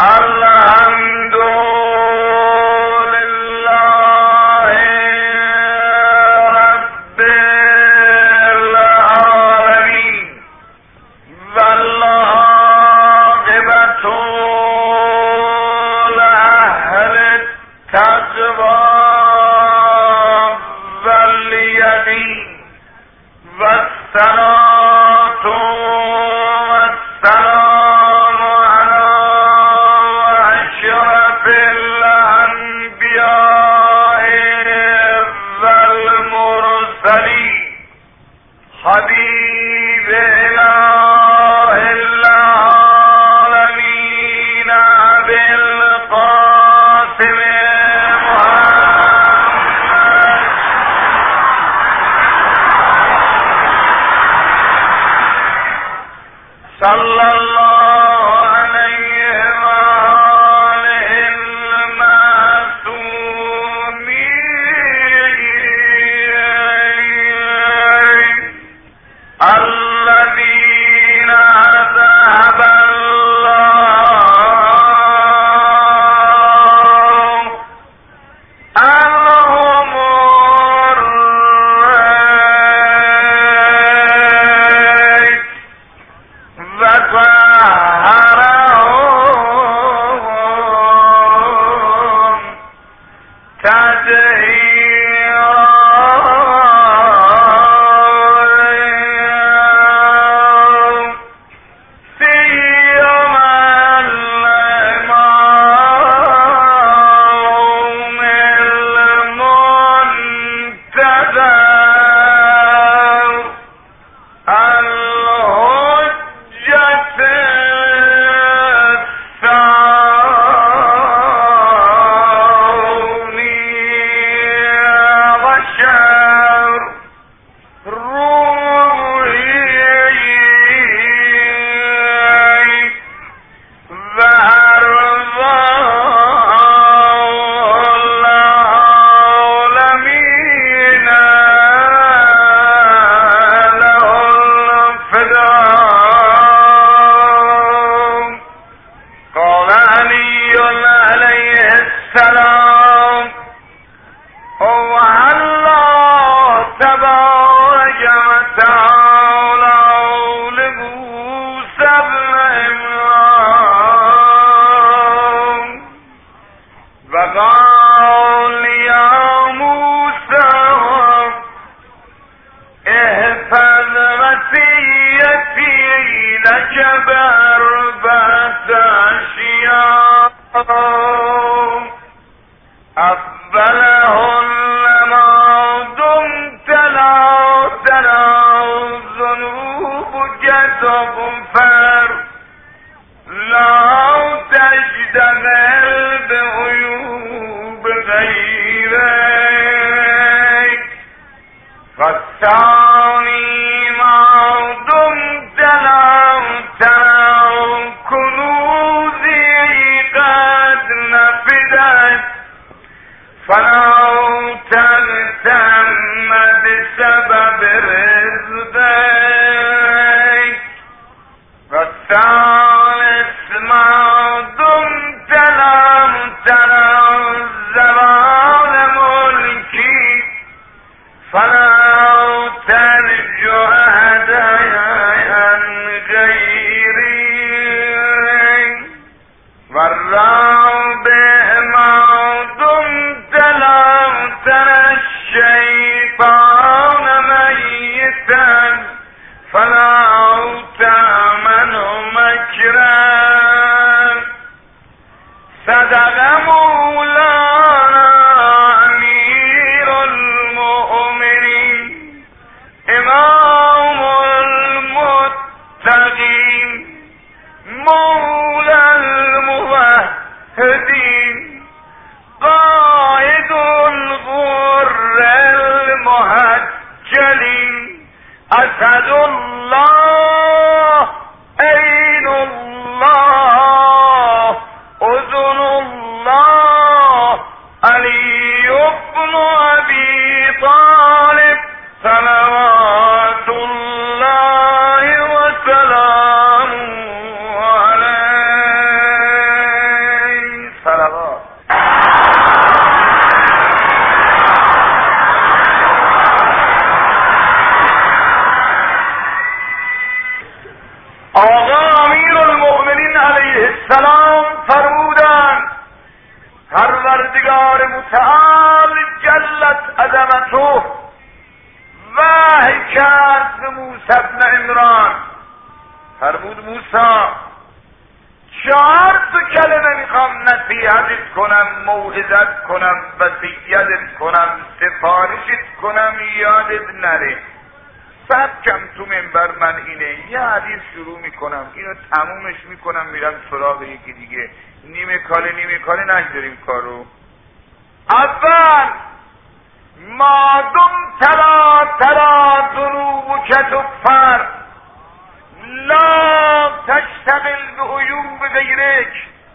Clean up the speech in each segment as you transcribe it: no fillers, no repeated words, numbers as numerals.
الحمد لله رب العالمين والعاقبة لأهل التقوى واليقين والصلاة والسلام على أشرف الأنبياء والمرسلين حبيب إله العالمين أبي القاسم صلى الله عليه وآله المعصومين الذين ذهب الله عنهم الريب وطهرهم تطهيرا سيما الإمام المنتظر الحجة الثاني عشر روحي وأرواح العالمين له الفداء. قال علي عليه السلام هو الله تبارك وتعالى لموسى بن عمران وقال يا موسى احفظ وصيتي لك بأربعة أشياء أفضلهن ما دمت لا ترى ذنوبك تغفر لا تشتغل بعيوب غيرك والثاني ما دمت لا ترى كنوزي قد نفدت فلا تغتم بسبب رزقك والثالث ما دمت لم ترى زوال ملكي فلا ترجو هدايا غيري والرابع ما دمت لم ترى الشيطان ميتا فلا تأمن مكرا. صدق مولانا أمير المؤمنين إمام المتقين مولى الموحدين قائد الغر المهجلين أسد الله عين الله أذن الله کلمه میخوام نصیحتت کنم، موعظت کنم، وصیتت کنم، سفارشت کنم، یادت نره. سبکم تو منبر من اینه، یه حدیث شروع میکنم، اینو تمومش میکنم، میرم سراغ یکی دیگه. نیمه کاله نگذاریم کارو. اول مادم ترا ذنوبک تغفر لا تشتغل به عیوب غیرک.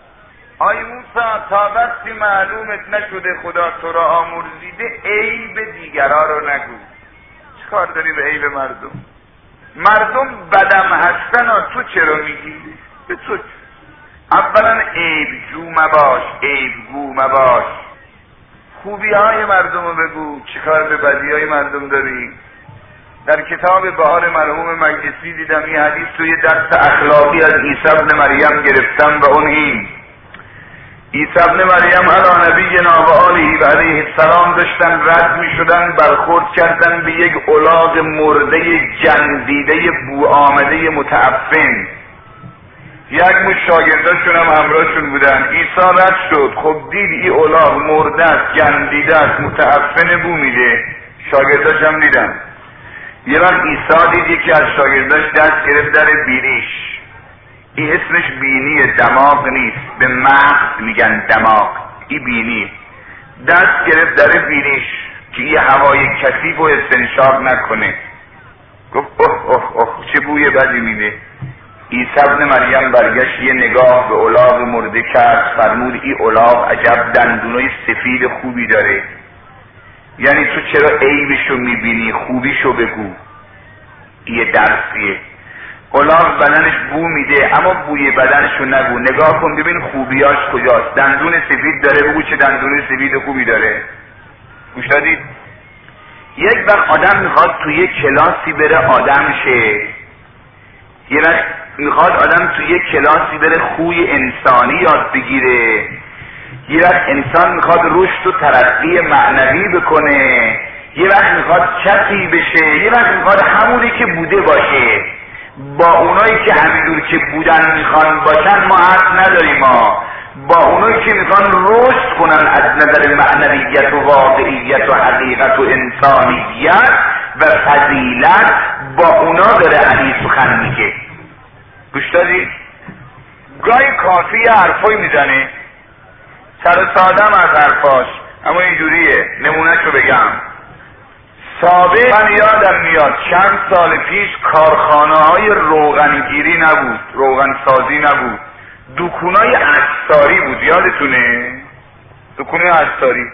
آی موسی، تا وقتی معلومت نشده خدا تو را آمرزیده، عیب دیگرا رو نگو. چه کار داری به عیب مردم؟ مردم بدم هستن، تو چرا میگی؟ به تو اولا عیب جو مباش، عیب گو مباش. خوبی های مردم رو بگو، چه کار به بدی های مردم داری؟ در کتاب بهار مرحوم مجلسی دیدم یه حدیث توی درس اخلاقی از عیسی ابن مریم گرفتم و اون این: عیسی ابن مریم علی نبینا و آله و علیه السلام داشتن رد می شدن، برخورد کردن به یک الاغ مرده جندیده بو آمده متعفن. یک مش شاگرداشون هم همراهشون بودن. عیسی رد شد، خب دید این الاغ مرده است، جندیده است، متعفن بو میده. شاگرداش هم دیدن. یه وقت عیسی دید یکی از شاگرداش دست گرفت در بینیش. این اسمش بینیه، دماغ نیست، به مغز میگن دماغ، این بینی. دست گرفت در بینیش که یه هوای کثیف و استنشاق نکنه. گفت اوه اوه اوه چه بوی بدی میده. عیسی ابن مریم برگشت یه نگاه به الاغ مرده کرد، فرمود این الاغ عجب دندونای سفید خوبی داره. یعنی تو چرا عیبشو میبینی؟ خوبیشو بگو. یه درسیه. الاغ بدنش بو میده، اما بوی بدنشو نگو، نگاه کن ببین خوبیاش کجاست. دندون سفید داره، بگو چه دندون سفید خوبی داره. گوش دادید؟ یک وقت آدم میخواد توی یک کلاسی بره آدم شه، یه وقت میخواد آدم توی یک کلاسی بره خوی انسانی یاد بگیره، یه وقت انسان میخواد رشد و ترقی معنوی بکنه، یه وقت میخواد کسی بشه، یه وقت میخواد همونی که بوده باشه. با اونایی که همینجور که بودن میخوان باشن ما حق نداریم. ما با اونایی که میخوان رشد کنن از نظر معنویت و واقعیت و حقیقت و انسانیت و فضیلت، با اونا داره علی سخن میگه. گوش دادی؟ گاهی کافی یه حرفایی میزنه، سر سادم از حرفاش، اما اینجوریه. نمونهشو بگم. سابق من یادم میاد چند سال پیش کارخانه های روغنگیری نبود، روغن سازی نبود، دکونای عطاری بود. یادتونه؟ دکونای عطاری.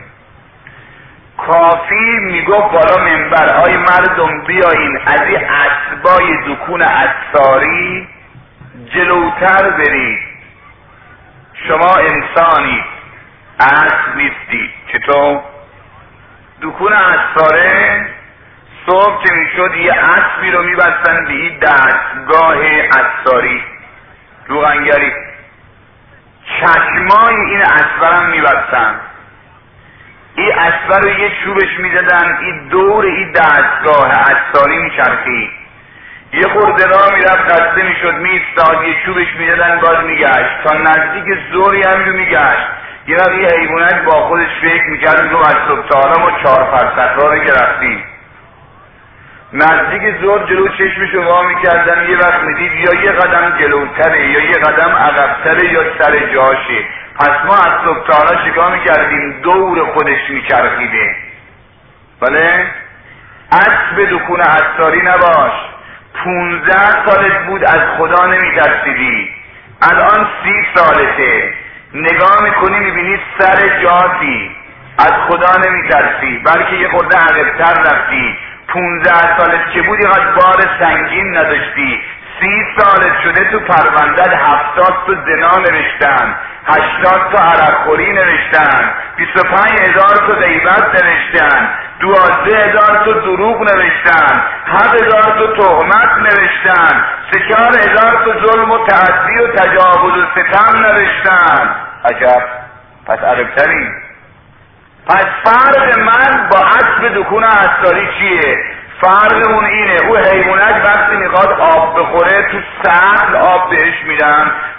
کافی میگفت بالا منبر: آی مردم بیاین از این اسبای دکون عطاری جلوتر برید، شما انسانید، اسب نیستید. چطور؟ دکون عطاره صبح که میشد یه اسبی رو میبستن به این دستگاه عطاری روغنگری، چشمای این اسب هم میبستن. این اسب رو یه چوبش میزدن، این دور این دستگاه عطاری میچرخید. یه خورده راه میرفت خسته میشد میایستاد، یه چوبش میزدن باز میگشت تا نزدیک ظهر همینو میگشت. یه وقت یه حیوانت با خودش فکر میکرد میگم از صبح تا حالا ما 4 فرسخ راه رو گرفتیم. نزدیک ظهر جلو چشمشو وا میکردن، یه وقت میدید یا یه قدم جلوتره یا یه قدم عقبتره یا سر جاشه. پس ما از صبح تا حالا چیکار میکردیم؟ دور خودش میچرخیده. بله؟ اسب دکون عطاری نباش. 15 سالت بود از خدا نمیترسیدی، الان 30 سالته، نگاه میکنی میبینی سر جاتی، از خدا نمیترسی، بلکه یه خورده عقب‌تر رفتی. 15 سالت که بودی قد بار سنگین نداشتی. 30 سالت شده تو پروندت 70 تا زنا نوشتن، 80 تا عرقخوری نوشتن، 25,000 تا غیبت نوشتن، 12,000 تا دروغ نوشتن، 7,000 تا تهمت نوشتن، 4,000 تا ظلم و تعدی و تجاوز و ستم نوشتن. عجب، پس عربتری. پس فرق من با اسب دکون عطاری چیه؟ فرق اون اینه، او حیوانت وقتی میخواد آب بخوره تو سطل آب بهش میدن،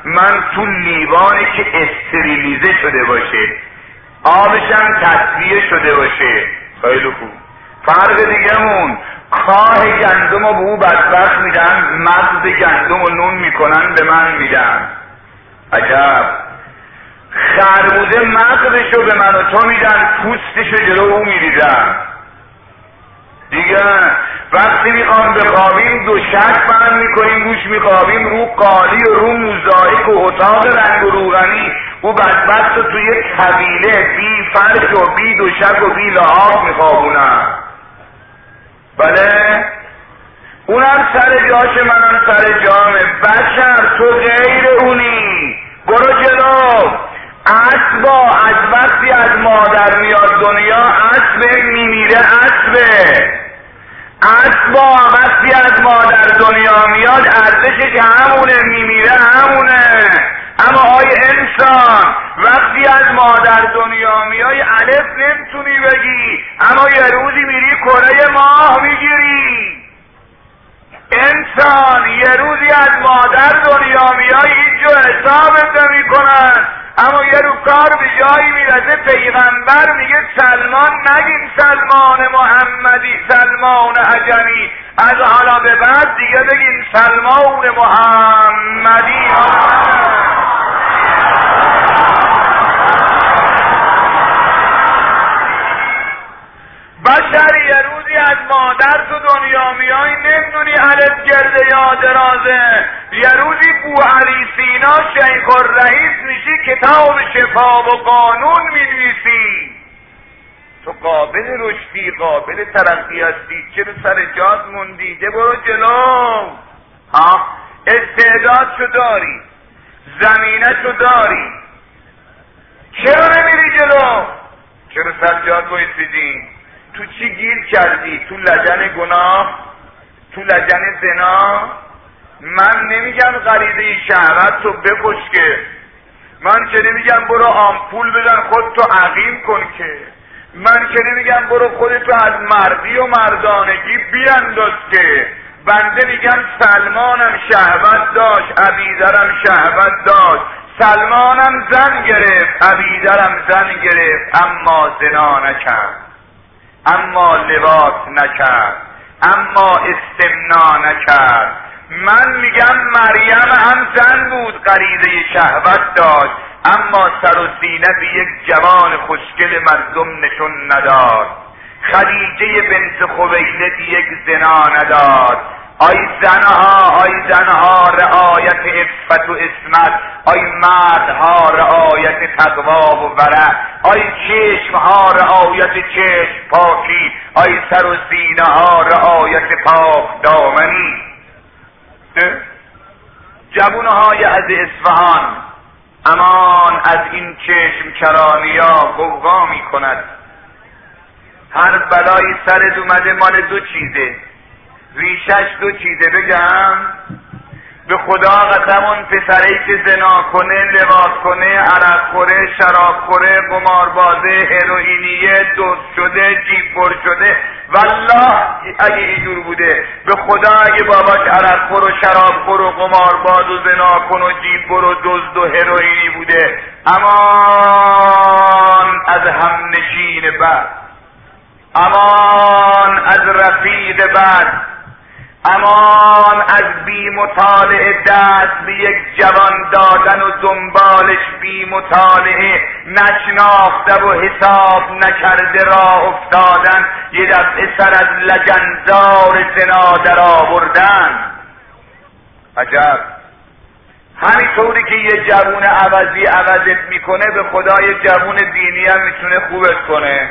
من تو لیوانی که استریلیزه شده باشه، آبشم تصفیه شده باشه. خیلی خوب. فرق دیگه‌مون کاه گندم رو به او بدبخت میدن، مغز گندم رو نون میکنن به من میدن. عجب. خربوزه مغزشو به من و تو میدن، پوستشو جلو او میریزن. دیگه وقتی میخوام بخوابیم دوشک بند میکنیم روش میخوابیم، رو قالی و رو موزاییک و اتاق رنگ و روغنی. او بدبخت رو توی طویله بی فرش و بی دوشک و بی لحاف میخوابونن. بله اونم سر جاش، منم سر جامه. بشر تو غیر اونی، برو جلو. اسبا از وقتی از مادر میاد دنیا اسب میمیره. اسبا وقتی از مادر دنیا میاد ارزشش همونه، میمیره همونه. اما آی انسان وقتی از مادر دنیا میای الف نمیتونی بگی، اما یه روزی میری کره ماه میگیری. انسان یه روزی از مادر دنیا میای هیچ جو حسابت نمیکنن، اما یه رو کار به جایی میرسه پیغمبر میگه سلمان نگین سلمان محمدی، سلمان عجمی، از حالا به بعد دیگه بگین سلمان محمدی. بشر یه روزی از مادر تو دنیا میای نمیدونی الف گرده یا درازه. یه روزی بو علی سینا شیخ الرئیس میشی، کتاب شفا و قانون مینویسی. تو قابل رشدی، قابل ترقی هستی، چرا سر جات موندی؟ ده برو جلو. ها استعداد شو داری، زمینه شو داری، چرا نمیری جلو؟ چرا سر جات بایستیدی؟ تو چی گیر کردی؟ تو لجن گناه؟ تو لجن زنا؟ من نمیگم غریزه شهوت تو بکش که، من که نمیگم برو آمپول بزن خودتو عقیم کن که، من که نمیگم برو خودتو از مردی و مردانگی بیانداز که. بنده میگم سلمانم شهوت داشت، عبیدرم شهوت داشت. سلمانم زن گرفت، عبیدرم زن گرفت، اما زنا نکرد، اما لواط نکرد، اما استمنا نکرد. من میگم مریم هم زن بود، غریزه شهوت داشت، اما سر و سینه به یک جوان خوشگل مردم نشون نداد. خدیجه بنت خویلد یک زنا نداد. آی زنها رعایت عفت و عصمت، آی مردها رعایت تقوا و ورع، آی چشمها رعایت چشم پاکی، آی سر و سینه ها رعایت پاک دامنی. جوانهای از اصفهان امان از این چشم کرانیا غوغا می کند. هر بلایی سرت اومده مال دو چیزه، ریشش دو چیزه. بگم به خدا قسم اون پسری که زنا کنه، لواط کنه، عرق خوره، شراب خوره، قماربازه، هروئینیه، دزد شده، جیب بر شده، والله اگه اینجور بوده به خدا اگه باباش عرق خور و شراب خور و قمارباز و زنا کن و جیب بر و دزد و هروئینی بوده، امان از همنشین بد، امان از رفیق بد، امان از بی مطالعه دست به یک جوان دادن و دنبالش بی مطالعه نشناخته و حساب نکرده راه افتادن، یه دفعه سر از لجنزار زنا در آوردن. عجب. همینطوری که یه جوون عوضی عوضت میکنه به خدا یه جوون دینی هم میتونه خوبت کنه.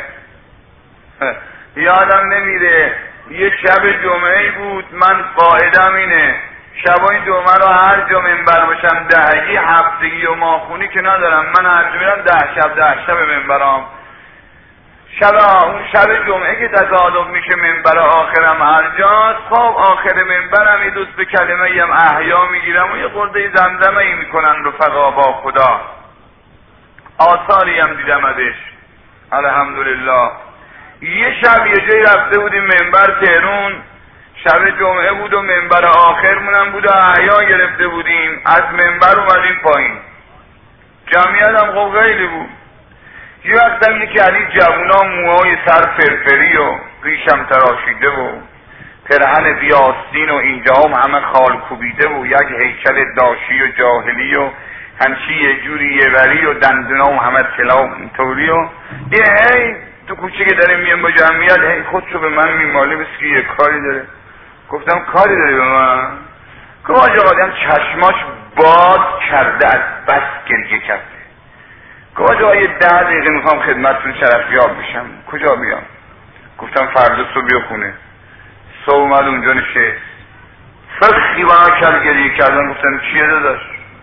یادم نمیره یه شب جمعه بود، من قاعدم اینه شبای جمعه رو هر جا منبر باشم دهگی هفتگی و ماخونی که ندارم، من هر جا میرم 10 شب منبرام. اون شب جمعه که تصادف میشه منبر آخرم هر جاست، خب آخر منبرم یه دوست به کلمه ای هم احیا میگیرم و یه خورده زمزمه ای میکنن رفقا با خدا. آثاری هم دیدم ازش الحمدلله. یه شب یه جایی رفته بودیم منبر تهرون، شب جمعه بود و منبر آخرمونم بود و احیا گرفته بودیم، از منبر اومدیم پایین، جمعیت هم خب خیلی بود. یه وقتم یکی علی جوونا موهای سر فرفری و ریشم تراشیده و پرهن بیاستین و اینجا هم همه خال کوبیده و یک هیکل داشی و جاهلی و همچی یه جوری یه وری و دندونا و همه طلا و اینطوری و یه هی تو کوچه که داره میان با جمعیت هی خودشو به من میماله بس که یه کاری داره. گفتم کاری داری به من؟ که آجا آدم چشماش باز کرده از بس گریه کرده. که آجا یه 10 دقیقه میخوام خدمتتون شرفیاب بشم، کجا بیام؟ گفتم فردا صبح بیا خونه. صبح اومد اونجا نشست، فخی با کرد گریه کردن. گفتم چیه داداش؟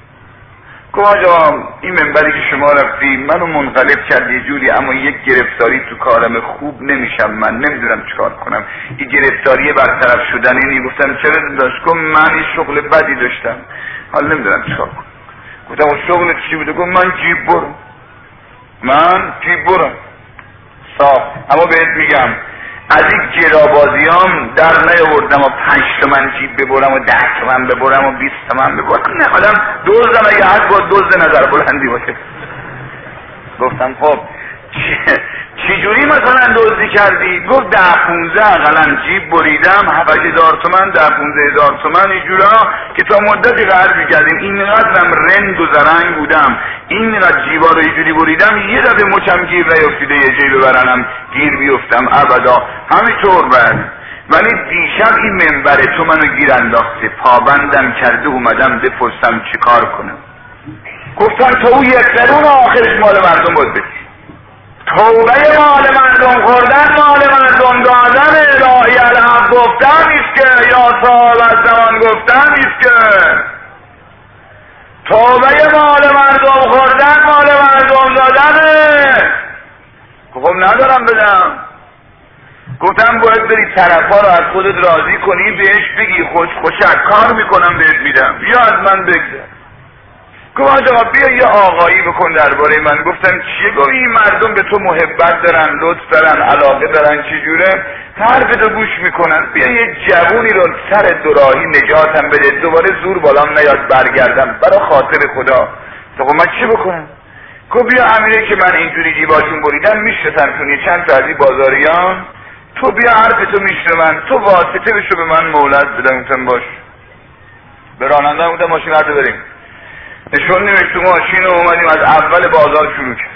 که آجا این منبری که شما رفتی منو منقلب کرد یه جوری، اما یک گرفتاری تو کارم خوب نمیشم، من نمیدونم چیکار کنم، این گرفتاری برطرف شدن اینی. گفتم چرا داداش؟ که من این شغل بدی داشتم حالا نمیدونم چیکار کنم. گفتم شغل چی بوده؟ گفت من جیب برم. من جیب برم صاف، اما بهت میگم از این گرابازیام در نیاوردم و 5 تومن جیب ببرم و 10 تومن ببرم و 20 تومن ببرم. نه آدم دزدم اگه هست با دزد نظر بلندی باشه. گفتم خب چی جوری مثلا دزدی کردی؟ گفت 10-15 اقلا جیب بریدم، 7,000 تومن 10-15,000 تومن اینجورا که تا مدتی قرض میکردیم، اینقدرم رند و زرنگ بودم، اینقدر جیبا رو اینجوری بریدم یه دفعه مچم گیر نیفتیده یه جای ببرنم گیر بیفتم ابدا. همینطور بعد ولی دیشب این منبر تو منو گیر انداخته، پابندم کرده، اومدم بپرسم چی کار کنم. گفتم تو یک قرون آخرش مال مردم بود بدی. توبه مال مردم خوردن، مال مردم دادن، الهی الحق گفتن نیست که، یا صاحب از زمان گفتن نیست که. توبه مال مردم خوردن، مال مردم دادن. خب ندارم بدم. گفتم باید بری طرفا رو از خودت راضی کنی، بهش بگی خوشک کار میکنم بهت میدم، یا از من بگذر. گفت آقا بیا یه آقایی بکن درباره من. گفتم چیه؟ گفت این مردم به تو محبت دارن، لطف دارن، علاقه دارن، چجوره؟ حرف تو گوش میکنن، بیا یه جوونی رو سر دوراهی نجاتم بده، دوباره زور بالام نیاد برگردم، برای خاطر خدا. تو من چی بکنم؟ گفت بیا امیره که من اینجوری جیباشون بریدم میشناسم، یه چند تا از این بازاریان، تو بیا حرف تو میشنون، تو واسطه بشو به من مولد بدم. گفتم باش. به راننده گفتم ماشین رو بریم. نشون نمیشت تو ماشین رو اومدیم از اول بازار شروع کرد.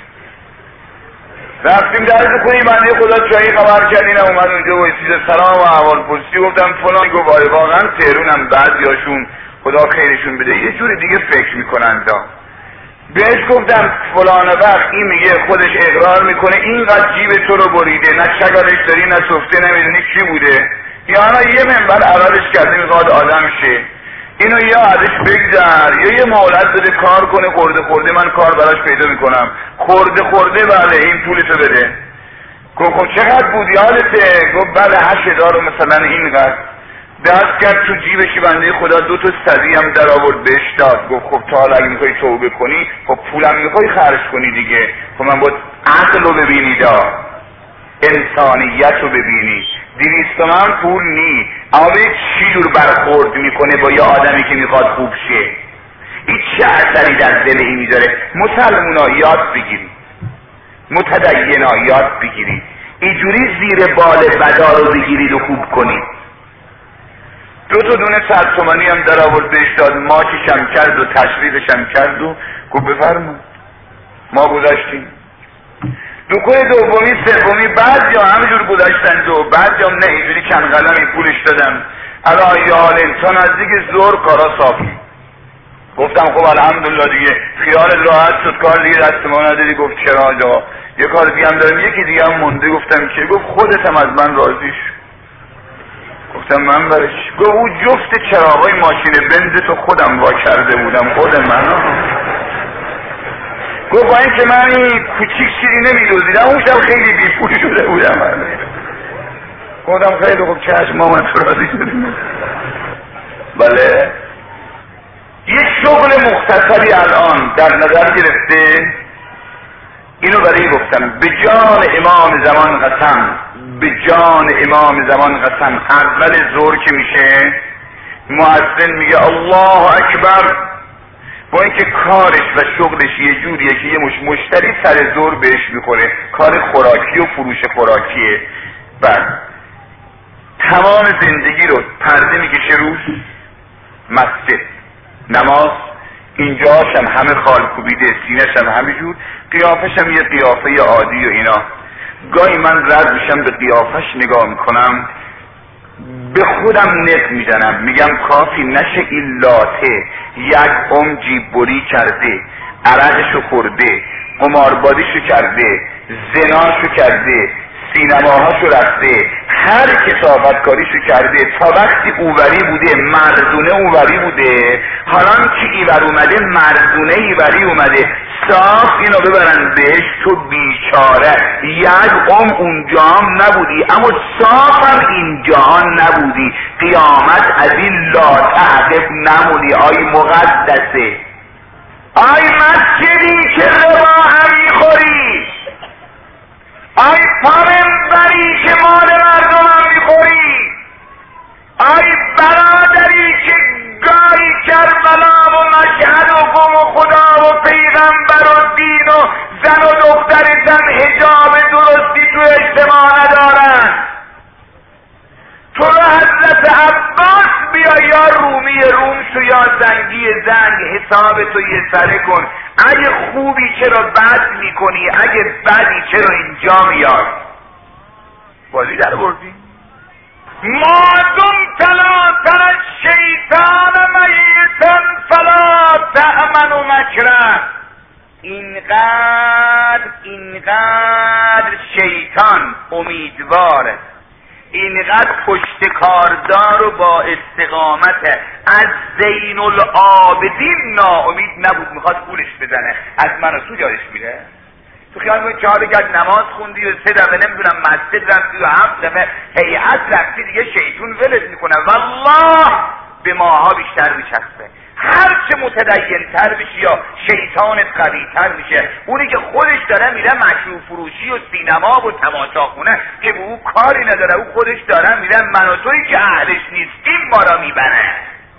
رفتیم درز کنی بنده خدا چایی خبر کردینم، اومد اونجا و چیز سلام و احوال پرسی. گفتم فلان. گفت واقعا تهرونم بعضیاشون خدا خیرشون بده یه جوری دیگه فکر میکنن دا. بهش گفتم فلان وقت این میگه خودش اقرار میکنه اینقدر جیب تو رو بریده، نه شگالش داری نه سفته نمیدونی کی بوده، یا انا یه منبر عوضش کرده میخواد آدم شه، اینو یا ازش بگذر یا یه مهلت بده کار کنه، خورده من کار براش پیدا میکنم. خورده بله این پولتو بده. گفت چقدر بود یادته؟ گفت بله 8,000 مثلا اینقدر. دست کرد تو جیبشی بنده خدا 2 تا سدی هم در آورد بهش داد. گفت خب تا حالا اگه میخوای توبه کنی خب پولم میخوای خرج کنی دیگه، خب من باید عقل رو ببینی دا، انسانیت رو ببینی. 200 تومن پول نی، اما به چی جور برخورد میکنه با یه آدمی که میخواد خوب شه. این چه اثری در دل این میذاره؟ مسلمونا یاد بگیری، متدینا یاد بگیری، اینجوری زیر بال بدا رو بگیرید و خوب کنید. 2 تا دونه 100 تومانی هم در آورد بهش داد، ماچشم کرد و تشریفشم کرد و گفت بفرما. ما گذاشتیم. دکوی دومی سومی بعد یا همجور گذاشتن و بعد یا نه اینجوری چند قلمی پولش دادم. الان یا حال انسان از دیگه زور کارا صافی. گفتم خب الحمدلله دیگه خیالت راحت شد، کار دیگه دست ما نداری. گفت چرا آجا یه کار دیگه هم دارم، یکی دیگه هم مونده. گفتم که؟ گفت خودت هم از من راضی شد. گفتم من برش. گفت او جفت چراغای ماشین بنز تو خودم وا کرده بودم، خود من. گفت با این که من این کوچیک چیزی نمیدوزیدم، اون شب خیلی بیپول شده بودم. گفتم خیلی خوب چشم ما من تو راضی شدیم. بله یک شغل مختصری الان در نظر گرفته، اینو برای گفتم به جان امام زمان قسم، به جان امام زمان قسم، اول ظهر که میشه مؤذن میگه الله اکبر، با اینکه کارش و شغلش یه جوریه که یه مشتری سر ظهر بهش میخوره، کار خوراکی و فروش خوراکیه، بعد تمام زندگی رو پرده میکشه روش مسجد، نماز، اینجاش هم همه خال کوبیده، سینه‌ش هم همه جور، قیافش هم یه قیافه عادی و اینا. گاهی من رد میشم به قیافش نگاه میکنم، به خودم نق میزنم، میگم کافی نشه این لاته یک جیب بری کرده، عرقشو خورده، قماربازیشو کرده، زناشو کرده، سینماهاشو رفته، هر کثافتکاریشو کرده، تا وقتی اووری بوده مردونه اووری بوده، حالا که ایور اومده مردونه ایوری اومده، صاف اینو ببرن بهش، تو بیچاره یک اونجا هم نبودی اما صاف هم اینجا هم نبودی، قیامت از این لاتعقب نمونی. آی مقدسه، آی مسجدی که ربا هم میخوری، آی پارنبری که مال مردم هم میخوری، آی برادری که گاری کربلا و مشهد و قم و خدا و پیغمبر و دین و زن و دخترتن حجاب درستی تو اجتماع ندارن، تو رو حضرت عباس بیا یا رومی روم شو یا زنگی زنگ، حساب تو یه سره کن، اگه خوبی چرا بد میکنی، اگه بدی چرا اینجا میاد، بازی در بردی. مادم تلا تر شیطان میتن فلا تأمن و مکرن، اینقدر شیطان امیدواره، اینقدر پشتکاردار و با استقامت، از زین العابدین ناامید نبود، میخواد پولش بزنه، از من و تو یادش میره. تو خیال میکنی 4 رکعت نماز خوندی و 3 دفعه نمیدونم مسجد رفتی و 7 دفعه هیئت رفتی دیگه شیطون ولت میکنه، والله به ماها بیشتر میچسبه. هر چه متدین تر بشی یا شیطانت قوی تر میشه. اونی که خودش داره میره مشروب فروشی و سینما و تماشاخونه که به او کاری نداره، او خودش داره میره، من و تویی که اهلش نیستیم ما را میبنه.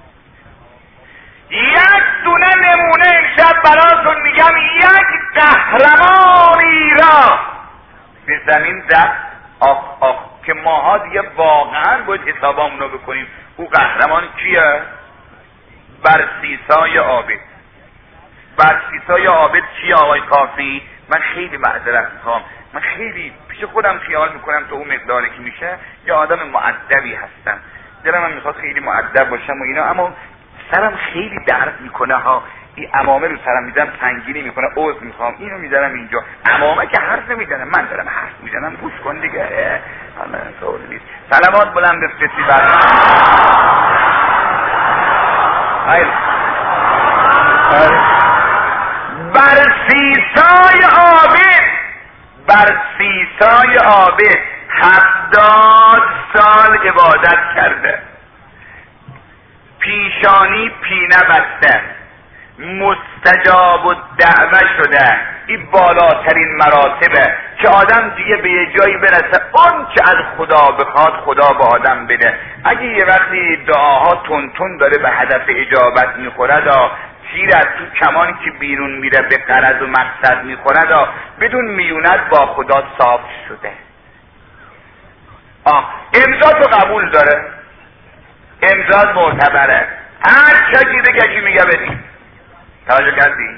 یک دونه نمونه امشب براتون میگم، یک قهرمانی را به زمین زد، آخ که ماها دیگه واقعا باید حسابامونو بکنیم. او قهرمان کیه؟ برسیسای عابد. برسیسای عابد کیه آقای کافی؟ من خیلی معذرت میخوام، من خیلی پیش خودم خیال میکنم تو اون مقداری که میشه یا آدم مؤدبی هستم، دلم من میخواد خیلی مؤدب باشم و اینا، اما سرم خیلی درد میکنه ها، این عمامه رو سرم میزنم تنگینی میکنه، عذر میخوام، اینو میذارم اینجا. عمامه که حرف نمیزنه، من دارم حرف میزنم، گوش کن دیگه. من طور نیست. سلامات بلند بفرستی بر برسیسای عابد، برسیسای عابد 70 سال عبادت کرده، پیشانی پینه بسته، مستجاب الدعوه شده. این بالاترین مراتبه که آدم دیگه به یه جایی برسه اون که از خدا بخواد خدا به آدم بده. اگه یه وقتی دعاها تون داره به هدف اجابت میخورد، تیر از تو کمان که بیرون میره به غرض و مقصد میخورد، بدون میونت با خدا صاف شده. امضا تو قبول داره، امضا معتبره، هر چکی دیگه میگه بدیم. توجه کردی؟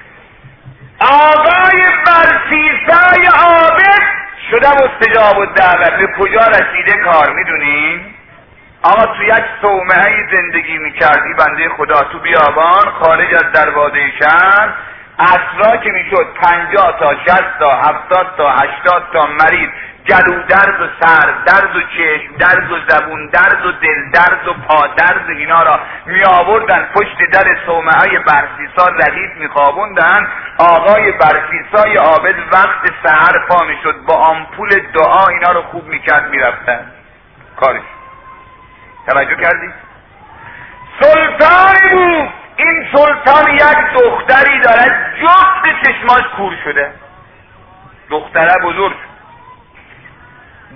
آقای برسیسای عابد شده مستجاب الدعوه. به کجا رسیده کار میدونین؟ آقا تو یک صومعه زندگی میکردی بنده خدا، تو بیابان خارج از دروازه شهر، عصرا که میشد 50 تا 60 تا 70 تا 80 تا مریض، گلو درد و سر درد و چشم درد و زبون درد و دل درد و پا درد و اینا را می آوردن پشت در صومعه برسیسا ردیف می خوابوندن. آقای برسیسای عابد وقت سحر پا می شد، با آمپول دعا اینا رو خوب می کرد، می رفتن کارش. توجه کردی؟ سلطانی بود. این سلطان یک دختری داره، جفت چشماش کور شده، دختره بزرگ.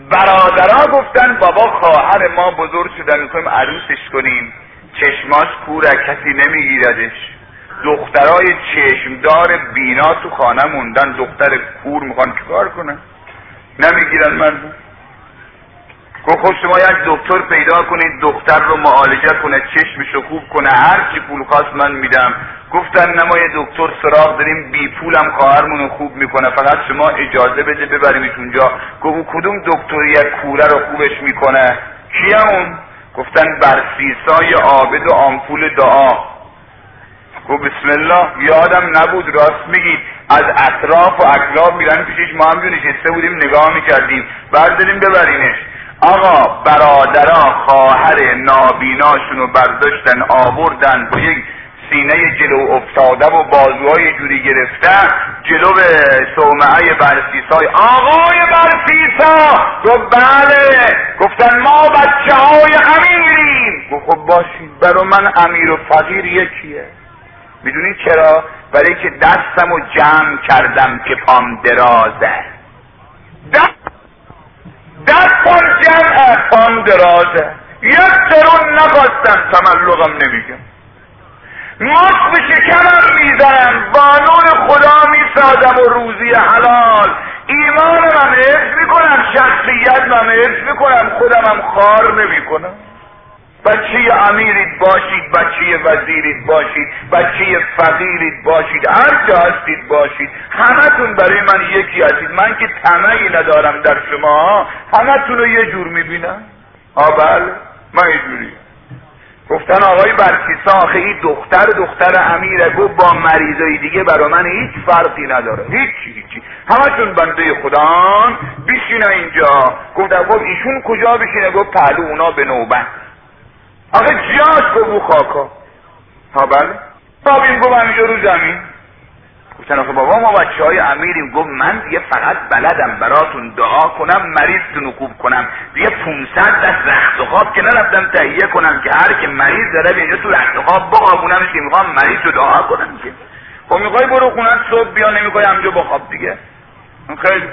برادرها گفتن بابا خواهر ما بزرگ شدن میخوایم عروسش کنیم، چشماش کوره کسی نمیگیردش. دخترای چشمدار بینا تو خانه موندن، دختر کور میخوان چیکار کنن؟ نمیگیرن مردم. گفت خب شما یک دکتر پیدا کنید دختر رو معالجه کنه، چشمشو خوب کنه، هر چی پول خواست من میدم. گفتن نه ما یه دکتر سراغ داریم بی پولم خواهرمونو خوب میکنه، فقط شما اجازه بده ببریمش اونجا. گفت کدوم دکتر یک کوره رو خوبش میکنه؟ کیه اون؟ گفتن برسیسای عابد و آمپول دعا. گفت بسم الله. یادم نبود، راست میگید. از اطراف و اکلاف میرن پیشش، ما هم نشسته بودیم نگاه میکردیم، برداریم ببرینش. آقا برادران خواهر نابیناشونو برداشتن آوردن، با یک سینه جلو افتاده و بازوهای جوری گرفته جلو صومعه برسیسای. آقای برسیسا گفت بله. گفتن ما بچه های امیریم. گفت خب باشید، برا من امیر و فقیر یکیه. میدونی چرا؟ برای که دستمو جمع کردم که پام درازه. دستم جمعه پام درازه. یک درون نخواستم، تملقم نمیگم، ماست به شکمم میزنم، با نور خدا میسازم و روزی حلال. ایمانم حفظ میکنم، شخصیتم حفظ میکنم، خودمم خار نمیکنم. بچه امیرید باشید، بچه وزیرید باشید، بچه فقیرید باشید، هر جا هستید باشید، همتون برای من یکی هستید. من که طمعی ندارم در شما، همتون رو یه جور میبینم. بله من یه جوری. گفتن آقای برسیسا آخه این دختر امیره. گفت با مریضای دیگه برای من هیچ فرقی نداره، هیچی. همتون بنده خدان، بیشینه اینجا. گفتن خب ایشون کجا بشینه؟ گفت پهلو اونا به نوبت. آخه جاش گفت خاکا. بله. بابیم گفت اینجا رو زمین. گفتن آخه بابا ما بچه های امیریم. گفت من دیگه فقط بلدم براتون دعا کنم، مریضتون خوب کنم. دیگه 500 دست رخت و خواب که نرفتم تهیه کنم که هر که مریض داره اینجا تو رخت و خواب بخوابونمش که میخوام مریض رو دعا کنم که. خب میخوای برو خونت صبح بیا، نمیخوای همجا بخواب دیگه. خیلی.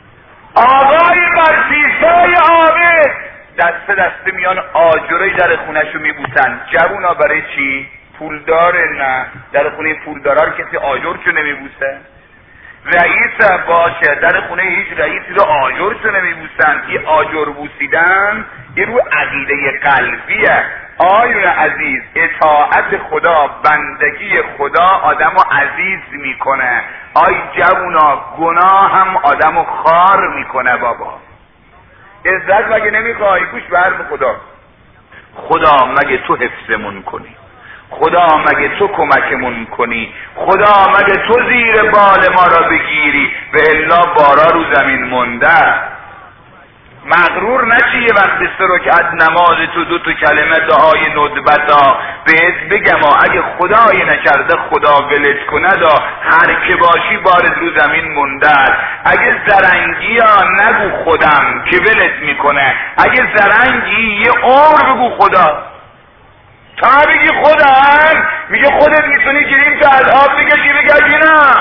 آقای برسیسای عابد دسته میان آجرای در خونهشو میبوسن. جوونا برای چی؟ پولداره؟ نه، در خونه پولدارا رو کسی آجرشو نمیبوسه. رئیس باشه، در خونه هیچ رئیسی رو آجرشو نمیبوسن. این آجر بوسیدن یه رو عقیده قلبیه. آیون عزیز، اطاعت خدا، بندگی خدا آدمو عزیز میکنه. آی جوونا، گناه هم آدمو خار میکنه. بابا عزت مگه نمیخوای؟ گوش به حرف خدا مگه تو حفظمون کنی؟ خدا مگه تو کمکمون کنی؟ خدا مگه تو زیر بال ما را بگیری؟ و الا بارا رو زمین مونده. مغرور نشی یه وقت 3 رکعت نماز تو 2 کلمه دعای ندبتا بهت بگم اگه خدای نکرده خدا ولت کنه هر که باشی بارد رو زمین مونده. اگه زرنگی ها نگو خودم که ولت میکنه. اگه زرنگی یه عمر بگو خدا. تا بگی خودم میگه خودت میتونی گیریم تا از آب بگشی بگشی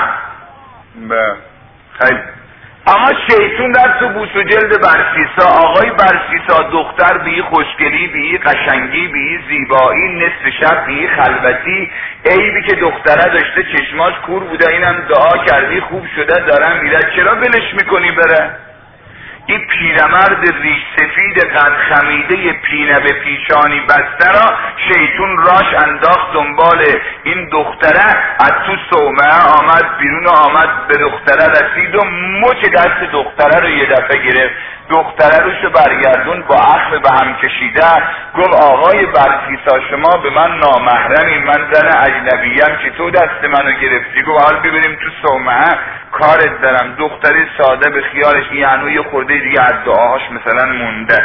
نه. خیلی. اما شیطون در تو بوس و جلد برسیسا. آقای برسیسا دختر بی خوشگلی، بی قشنگی، بی زیبایی، نصف شب بی خلوتی، عیبی که دختره داشته چشماش کور بوده، اینم دعا کردی خوب شده دارم میره، چرا ولش میکنی بره؟ این پیرمرد ریش سفید قد خمیده پینه به پیشانی بسته را شیطون راش انداخت دنبال این دختره. از تو صومعه آمد بیرون، آمد به دختره رسید و مچ دست دختره رو یه دفعه گرفت. دختره روشو برگردون با اخم به هم کشیده. گفت آقای برسیسا شما به من نامحرمی، من زن اجنبیم، چطور دست منو گرفتی؟ گفت حال ببریم تو صومعه کارت دارم. دختری ساده به خیالش یعنی یه خورده دیگه از دعاهاش مثلا مونده.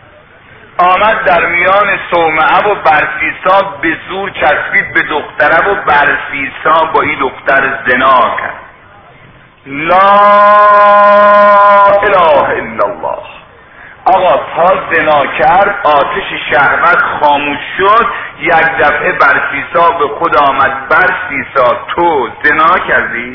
آمد در میان صومعه و برسیسا به زور چسبید به دختره و برسیسا با این دختر زنا کرد. لا اله الا الله. آقا تا زنا کرد آتش شهوت خاموش شد. یک دفعه برسیسا به خود آمد. برسیسا تو زنا کردی؟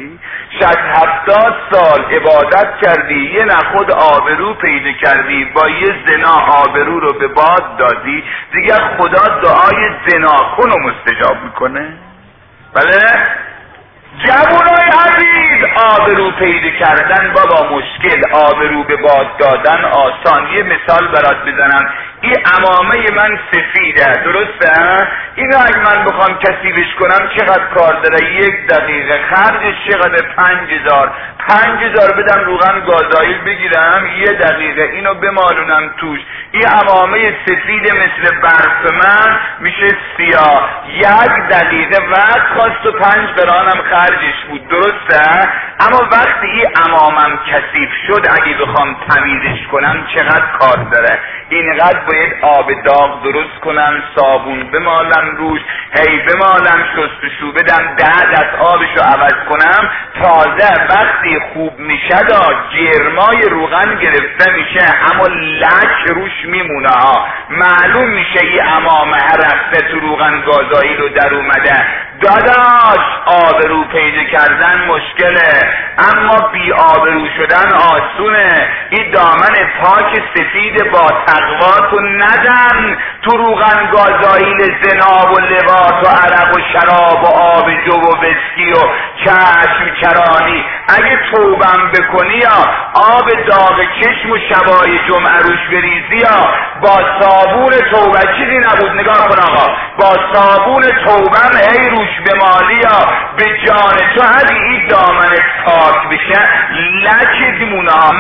شاید 70 سال عبادت کردی، یه نخود آبرو پیدا کردی، با یه زنا آبرو رو به باد دادی، دیگر خدا دعای زنا کن و مستجاب میکنه؟ بله؟ جوانای عزیز، آبرو پیدا کردن بابا مشکل، آبرو به باد دادن آسان. یه مثال برات بزنم، این عمامه من سفیده، درسته؟ اینو اگه من بخوام کثیفش کنم چقدر کار داره؟ 1 دقیقه خرجش چقدر؟ 5000 بدم روغن گازایل بگیرم، 1 دقیقه اینو بمالونم توش، این عمامه سفید مثل برف من میشه سیاه. 1 دقیقه وقت خواست و 5 قرانم خرجش بود، درسته؟ اما وقتی این عمامم کثیف شد اگه بخوام تمیزش کنم چقدر کار داره؟ اینقدر باید آب داغ درست کنم، صابون بمالم روش، هی بمالم، شستشو بدم، 10 دست آبشو عوض کنم، تازه وقتی خوب میشه جرمای روغن گرفته میشه اما لک روش میمونه ها، معلوم میشه این عمامه رفته تو روغن گازایی رو در اومده. داداش آبرو پیدا کردن مشکله، اما بی آبرو شدن آسونه. این دامن پاک سفید با تقوا تو ندن تو روغن گازایل زنا و لواط و عرق و شراب و آب جو و وسکی و چشم چرانی. اگه توبم بکنی یا آب داغ چشم و شبای جمعه روش بریزی یا با صابون توبه، چیزی نبود، نگاه کن آقا، با صابون توبم هی روش بمالی یا به جان تو هدی این دامن پاک بشه لک دیمونه ها.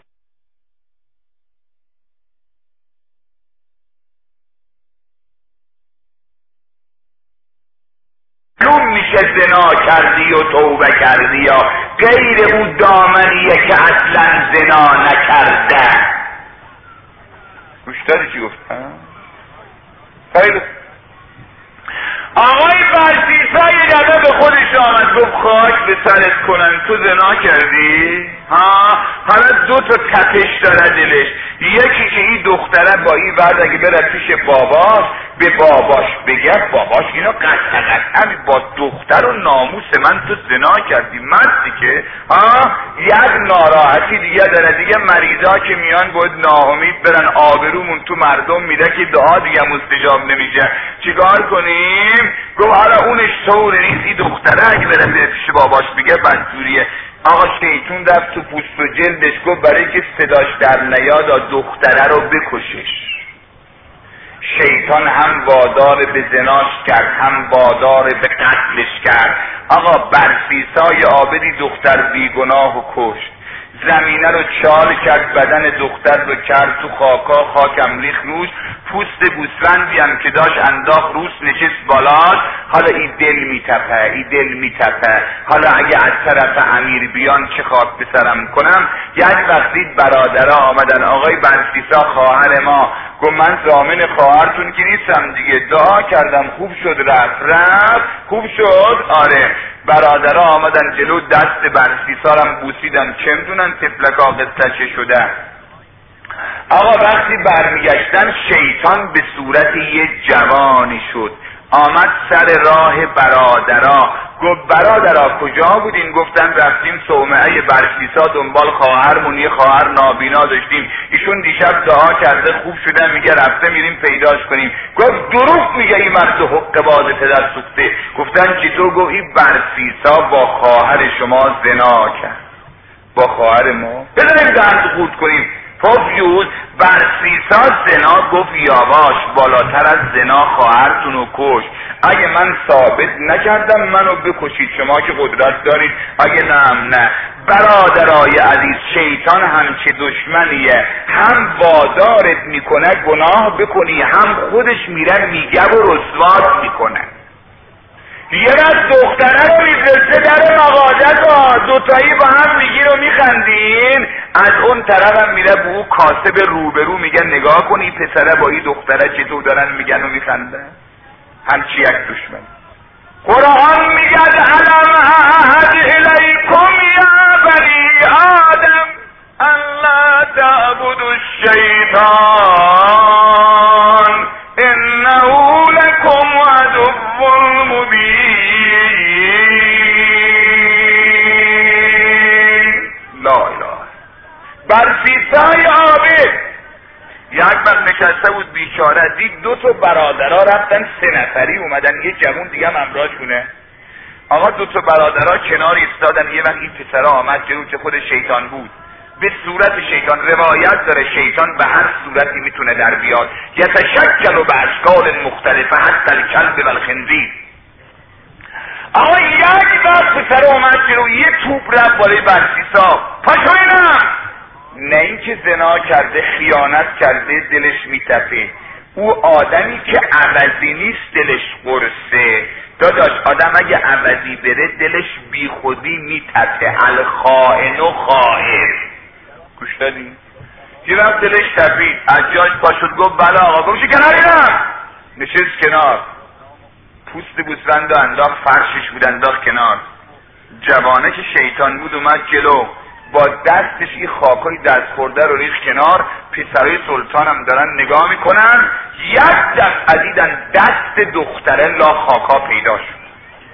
معلوم میشه زنا کردی و توبه کردی یا غیر اون دامنیه که اصلا زنا نکرده. گوش داری چی گفتم؟ خیلی آقای برسیسا یه دفعه به خودش آمد گفت خاک به سرت کنن، تو زنا کردی؟ ها؟ حالا 2 تا تپش داره دلش، یکی که این دختره با این بعد اگه بره پیش باباش به باباش بگه باباش اینو قطعا با دختر و ناموس من تو زنا کردی، مردی که ها؟ یک ناراحتی دیگه داره، دیگه مریضا که میان باید ناامید برن، آبرومون تو مردم میده که دعا دیگه مستجاب نمیشه، چیکار کنیم؟ گفت حالا اونش طور نیست، این دختره اگه بره پیش باباش بگه بدجوریه. آقا شیطون رفت تو پوست و جلدش، گفت برای که صداش در نیاد دختره رو بکشش. شیطان هم وادار به زناش کرد، هم وادار به قتلش کرد. آقا برسیسای عابدی دختر بیگناه و کشت، زمینه رو چال کرد، بدن دختر رو کرد تو خاکا، خاکم ریخ روش، پوست گوسفندی هم که داشت انداخت روش، نشست بالاش. حالا این دل میتپه، حالا اگه از طرف امیر بیان چه خاک به سرم کنم. یک وقتی برادرها آمدن، آقای برسیسا خواهر ما، گفت من ضامن خواهرتون که نیستم دیگه، دعا کردم خوب شد، رفت خوب شد. آره برادرها آمدن جلو، دست برسیسارم بوسیدن، چه میدونن تفلکا قصه چه شده. آقا وقتی برمیگشتن شیطان به صورت یه جوانی شد، آمد سر راه برادرها، گفت برادرها کجا بودین؟ گفتن رفتیم صومعه برسیسا دنبال خواهرمون، یه خواهر نابینا داشتیم، ایشون دیشب دعا کرده خوب شده، میگه رفته میریم پیداش کنیم. گفت دروغ میگه این مرد حق باز پدر سوخته. گفتن چطور؟ گفت این برسیسا با خواهر شما زنا کرد، با خواهر ما. بذاریم درد خورد کنیم. پوفیوز برسیسا زنا، گفت یاواش بالاتر از زنا خواهرتون رو کش، اگه من ثابت نکردم منو بکشید، شما که قدرت دارید، اگه نه. برادرای عزیز شیطان همچه دشمنیه، هم وادارت میکنه گناه بکنی، هم خودش میره میگه و رسوات میکنه. یه از دختره رو میفرسته در مغازه ها، دوتایی با هم میگین و میخندین، از اون طرف هم میره به او کاسب روبرو میگه نگاه کنی پسره با این دختره چطور دارن میگن و میخندن، همچی یک دشمن. قرآن میگه الم اعهد الیکم یا بنی آدم الا تعبدوا الشیطان انه لکم عدو مبین. بیچاره دید 2 تا برادرها رفتن 3 نفری اومدن، یه جوون دیگه هم همراهشونه. آقا 2 تا برادرها کنار ایستادن. یه وقت این پسرا آمد جلو که خود شیطان بود، به صورت شیطان. روایت داره شیطان به هر صورتی میتونه در بیاد. یتشکل و به اشکال مختلفه حتی الکلب و الخنزیر. آقا یک وقت پسر اومد جلو، یه توپ رفت بالای برسیسا. پاشو اینم. نه اینکه زنا کرده، خیانت کرده، دلش میتپه. او آدمی که عوضی نیست دلش قرصه. داداش آدم اگه عوضی بره دلش بی خودی میتپه. الخائن و خائن. گوش دادی؟ یه وقت دلش تپید، از جاش پاشد گفت بله آقا. گفت کنار اینم. نشست کنار، پوست گوسفند انداخت، فرشش بود انداخت کنار. جوانه که شیطان بود اومد جلو، با دستش این خاکای دست خورده رو ریخت کنار. پسرای سلطان هم دارن نگاه میکنن. یک دفعه دیدن دست دختره لا خاکا پیدا شد.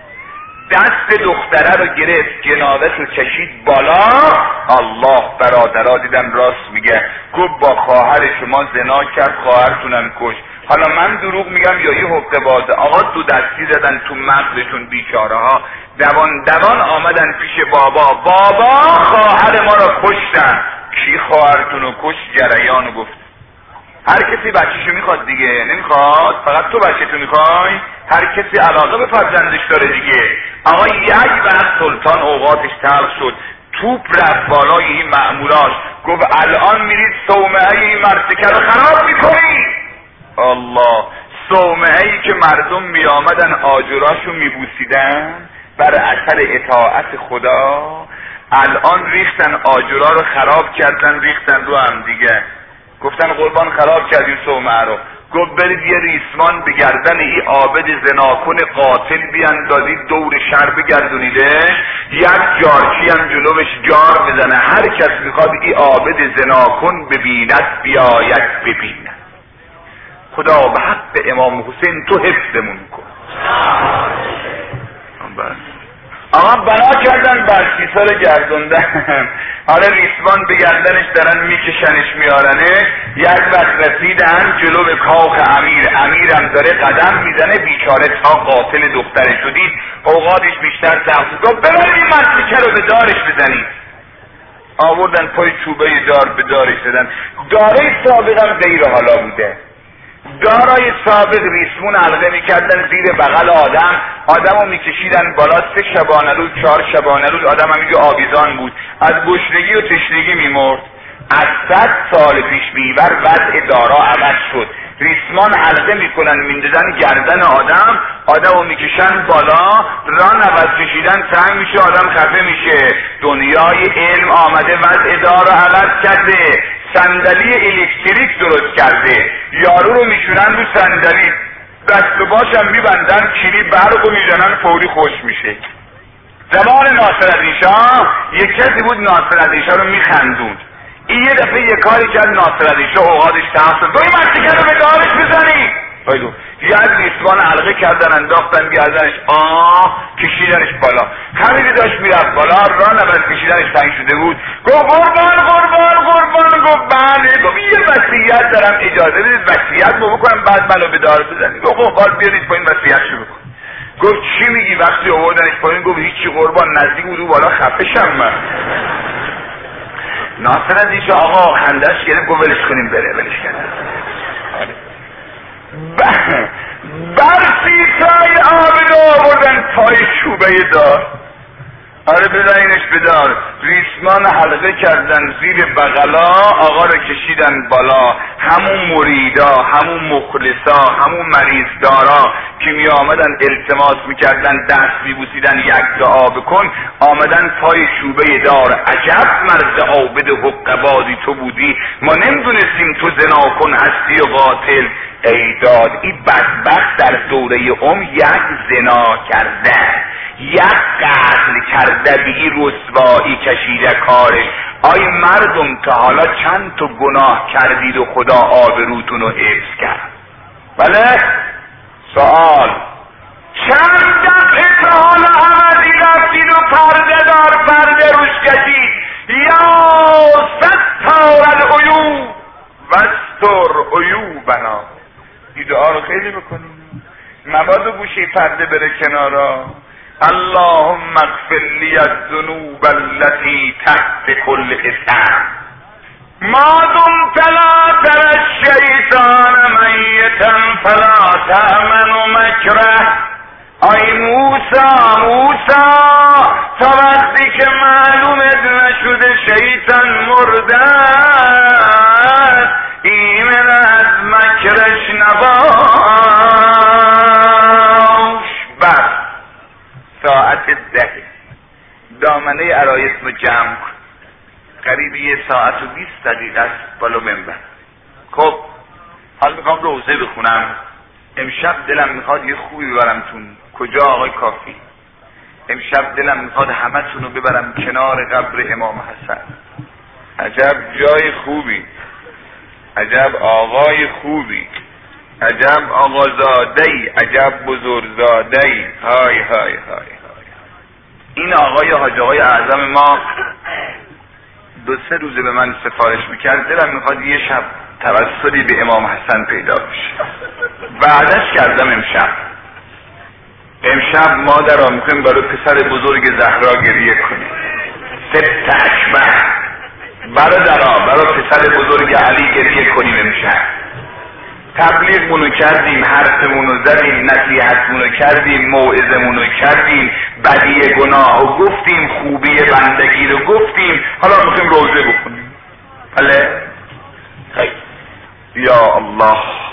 دست دختره رو گرفت، جنازه رو کشید بالا. الله، برادرها دیدن راست میگه. گفت با خواهر شما زنا کرد، خواهرتونم کش. حالا من دروغ میگم یا یه حقه بازه؟ آقا 2 دستی زدن تو مغزشون بیچاره ها. دوان آمدن پیش بابا. بابا خواهر ما رو کشتن. کی خواهرتون رو کشت؟ جریانو گفت. هر کسی بچه‌شو میخواد دیگه، نمیخواد؟ فقط تو بچه‌تو میخوای؟ هر کسی علاقه به فرزندش داره دیگه. آقا یک وقت سلطان اوقاتش تلخ شد، توپ رفت بالای این مأموراش. گفت الان میرید صومعه این مرتکه رو خراب میکنی. الله، صومعه‌ای که مردم میآمدن آجراشو میبوسیدن بر اثر اطاعت خدا، الان ریختن آجرا رو خراب کردن، ریختن رو هم دیگه. گفتن قربان خراب کردیم صومعه رو. گفت برید یه ریسمان به گردن این عابد زناکن قاتل بیاندازید، دور شهر بگردونیده، یک جارچی هم جلوش جار بزنه، هر کس میخواد این عابد زناکن ببیند بیاید ببیند. خدا به حق امام حسین تو حفظمون کن. آقا بنا کردن برسیسا رو گردوندن. حالا ریسمان به گردنش دارن میکشنش میارنه. یک وقت رسیدن جلو به کاخ امیر. امیرم داره قدم میزنه، بیچاره تا قاتل دختره شدید اوقاتش بیشتر تحصیل. گفت ببرید این مسلکه رو به دارش بزنید. آوردن پای چوبه دار به دارش زدن. داره سابقم غیر حالا بوده. دارای سابق ریسمون حلقه میکردن زیر بغل آدم رو میکشیدن بالا. 3 شبانه روز 4 شبانه روز آدم هم میگه آویزان بود، از گشنگی و تشنگی میمرد. از 100 سال پیش بیور وضع دارا عوض شد. ریسمان حلقه میکنن میندازن گردن آدم رو میکشن بالا. ران عوض کشیدن تنگ میشه، آدم خفه میشه. دنیای علم آمده وضع دارا عوض کرده، صندلی الکتریک درست کرده. یارو رو میشونن رو صندلی، دست و باشم میبندن، کلی برق رو میزنن، فوری خوش میشه. زمان ناصرالدین شاه یک کسی بود ناصرالدین شاه رو میخندوند. این یه دفعه یه کاری کرد ناصرالدین شاه اوقاتش تمام شد. دوی مرتکه رو به دارش بزنی. یه از ریسمان حلقه کردن انداختن گردنش، کشیدنش بالا. همینی داشت میرفت بالا، ران اول کشیدنش تنگ شده بود. گفت قربان. گفت بله. گفت یه وصیت دارم، اجازه بدید وصیت رو بکنم بعد منو به دار بزنید. گفت باید بیارید پایین وصیت شروع کن. گفت چی میگی؟ وقتی آوردنش پایین گفت هیچی قربان، نزدیک بود بالا خفشم من. ناصرالدین شاه آقا خندش گرفت گفت ولش کنیم بره. ولش کردن. برسیسای عابد آوردن پای چوبه دار. آره بزنینش به دار. ریسمان حلقه کردن زیر بغلا، آقا رو کشیدن بالا. همون مریدا، همون مخلصا، همون مریض دارا که می آمدن التماس می کردن، دست می بوسیدن یک دعا بکن، آمدن پای چوبه دار. عجب مرد عابد حقبازی تو بودی، ما نمیدونستیم تو زنا کن هستی و قاتل. ای داد این بدبخت در دوره یک زنا کرده، یک قتل کرده، به این رسوایی کشیده کارش. آی مردم تا حالا چند تا گناه کردید و خدا آبروتون رو حفظ کرد؟ بله؟ سوال چند دفعه تا حالا عوضی رفتید و پرده روش کشید؟ یا ستار العیوب وستر عیوبنا. این دعا رو خیلی بکنیم. مبادا گوشه پرده بره کنارا. اللهم اغفر لی الذنوب التي تحت كل اسم ما دمت لا ترى الشیطان میتا فلا تأمن مکره. ای موسی تا وقتی که معلومت نشده شیطان مرده ایمن از مکرش نباش. بس ساعت 10 دامنه عرایس رو جمع کن. قریب 1 ساعت و 20 دقیقه است بالا منبر. خب حال میخوام روزه بخونم. امشب دلم میخواد یه خوبی ببرمتون. کجا آقای کافی؟ امشب دلم میخواد همه تونو ببرم کنار قبر امام حسن. عجب جای خوبی، عجب آقای خوبی، عجب آقازادهی، عجب بزرگزادهی. های های های های. این آقای حاج آقای اعظم ما 2-3 روزه به من سفارش میکرد. دلم میخواد یه شب توسلی به امام حسن پیدا بشه. بعدش کردم امشب مادرها میخوایم برای پسر بزرگ زهرا گریه کنیم. 7 اکبر برادرها برای پسر بزرگ علی گریه کنیم. امشب تبلیغمونو کردیم، حرفمونو زدیم، نصیحتمونو کردیم، موعظمونو کردیم، بدی گناه رو گفتیم، خوبی بندگی رو گفتیم. حالا میخوایم روزه بکنیم. بله خیلی. یا الله.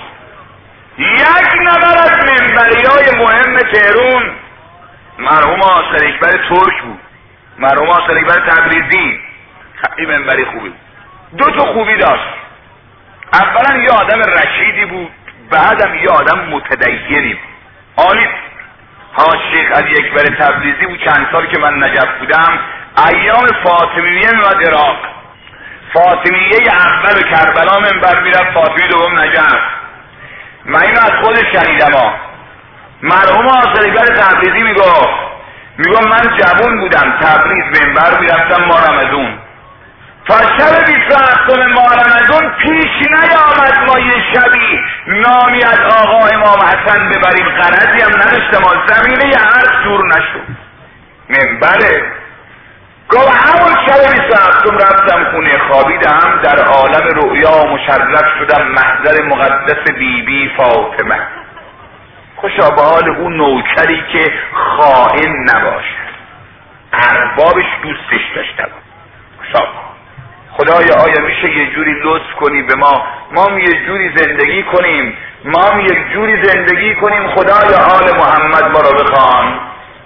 یک نفر از منبریای مهم تهران مرحوم آصر اکبر ترک بود، مرحوم آصر اکبر تبریزی. خیلی منبری خوبی بود. 2 تا خوبی داشت. اولا یه آدم رشیدی بود، بعدم یه آدم متدینی بود. عالی. حاج شیخ علی اکبر تبریزی بود. چند سال که من نجف بودم ایام فاطمیه میاد عراق. فاطمیه اول کربلا منبر میرفت، فاطمیه دوم نجف. من اینو از خودش شنیدم. مرحوم آصر اکبر تبریزی میگو من جوان بودم، تبریز منبر میرفتم ماه رمضان. تا شب 27 ماه رمضان پیش نیامد ما یه شبی نامی از آقا امام حسن ببریم. غرضی هم نداشتم، زمینه یه عرض جور نشد. منبره گفت همون شب 27 رفتم خونه خوابیدم، در عالم رؤیا مشرف شدم محضر مقدس بی فاطمه. خوشا به حال اون نوکری که خائن نباشد، اربابش دوستش داشته. خوشا خدایا آیا میشه یه جوری لطف کنی به ما هم یه جوری زندگی کنیم، ما هم یک جوری زندگی کنیم. خدایا آل محمد ما را بخوان.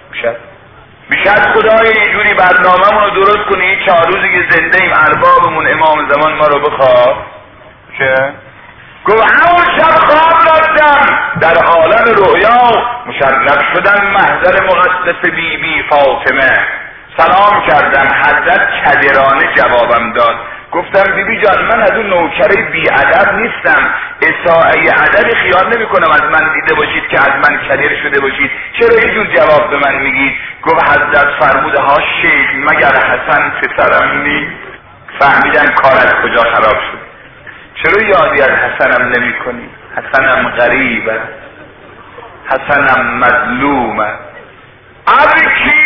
میشه خدایا یه جوری برنامه‌مون رو درست کنی 4 روزی که زنده ایم اربابمون امام زمان ما رو بخواد. چه؟ گفت همون شب خواب رفتم، در عالم رؤیا مشرف شدم محضر مقدس بی فاطمه. سلام کردم، حضرت کدرانه جوابم داد. گفتم بیبی جان من از اون نوکره بی ادب نیستم، اساءه ادب خیال نمی کنم از من دیده باشید که از من کدر شده باشید. چرا اینجور جواب به من میگید؟ گفت حضرت فرموده ها شیخ مگر حسن پسرم نیست؟ فهمیدن کار از کجا خراب شد. چرا یادی از حسنم نمی کنی؟ حسنم غریبه، حسنم مظلومه. ابکی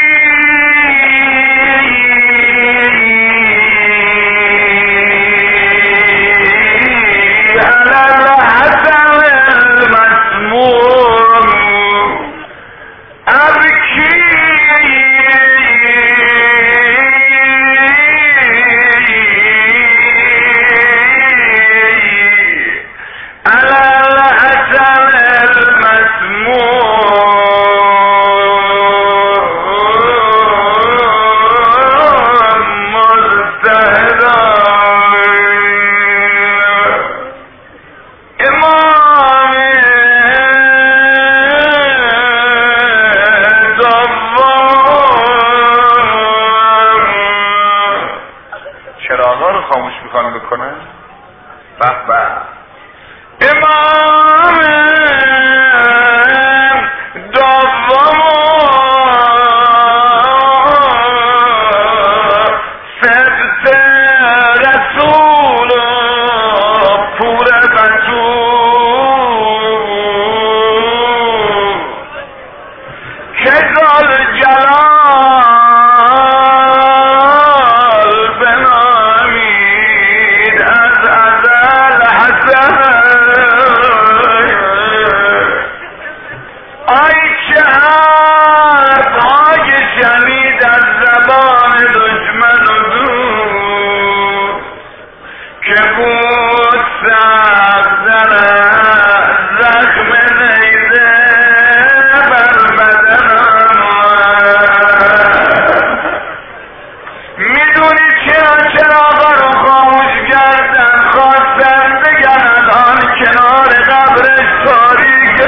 میدونی چراغا رو خاموش کردن، خواستن بگن الان کنار قبرش تاریکه.